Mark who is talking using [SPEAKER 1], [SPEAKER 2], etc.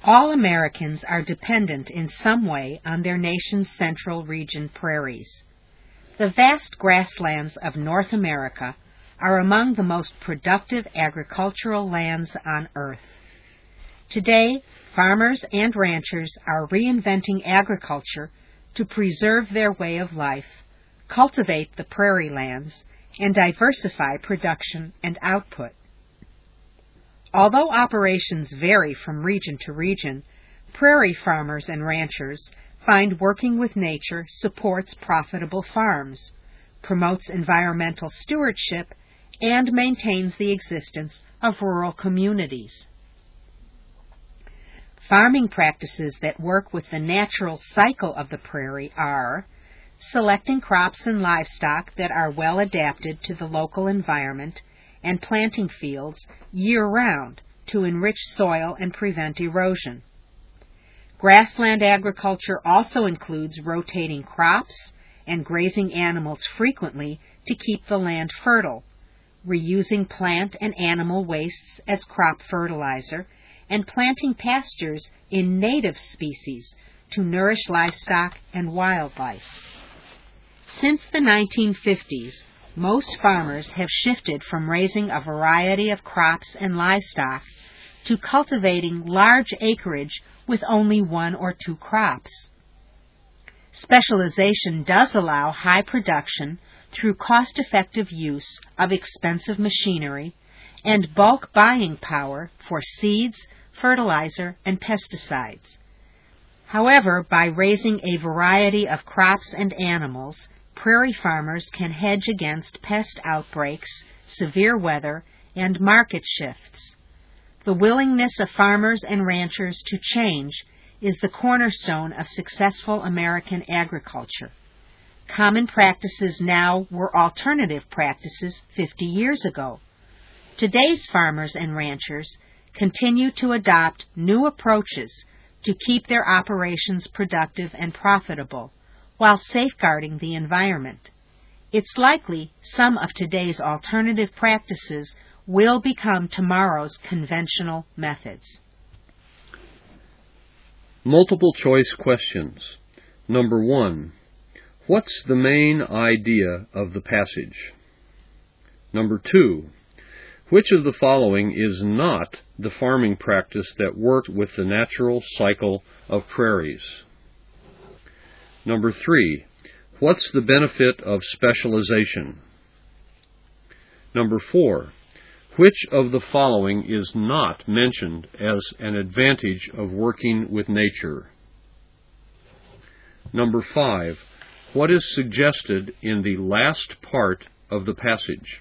[SPEAKER 1] All Americans are dependent in some way on their nation's central region prairies. The vast grasslands of North America are among the most productive agricultural lands on Earth. Today, farmers and ranchers are reinventing agriculture to preserve their way of life, cultivate the prairie lands, and diversify production and output. Although operations vary from region to region, prairie farmers and ranchers find working with nature supports profitable farms, promotes environmental stewardship, and maintains the existence of rural communities. Farming practices that work with the natural cycle of the prairie are selecting crops and livestock that are well adapted to the local environment and planting fields year-round to enrich soil and prevent erosion. Grassland agriculture also includes rotating crops and grazing animals frequently to keep the land fertile, reusing plant and animal wastes as crop fertilizer, and planting pastures in native species to nourish livestock and wildlife. Since the 1950s, most farmers have shifted from raising a variety of crops and livestock to cultivating large acreage with only one or two crops. Specialization does allow high production through cost-effective use of expensive machinery and bulk buying power for seeds, fertilizer, and pesticides. However, by raising a variety of crops and animals, prairie farmers can hedge against pest outbreaks, severe weather, and market shifts. The willingness of farmers and ranchers to change is the cornerstone of successful American agriculture. Common practices now were alternative practices 50 years ago. Today's farmers and ranchers continue to adopt new approaches to keep their operations productive and profitable, while safeguarding the environment. It's likely some of today's alternative practices will become tomorrow's conventional methods.
[SPEAKER 2] Multiple choice questions. Number 1. What's the main idea of the passage? Number 2. Which of the following is not the farming practice that worked with the natural cycle of prairies? Number 3. What's the benefit of specialization? Number 4. Which of the following is not mentioned as an advantage of working with nature? Number 5. What is suggested in the last part of the passage?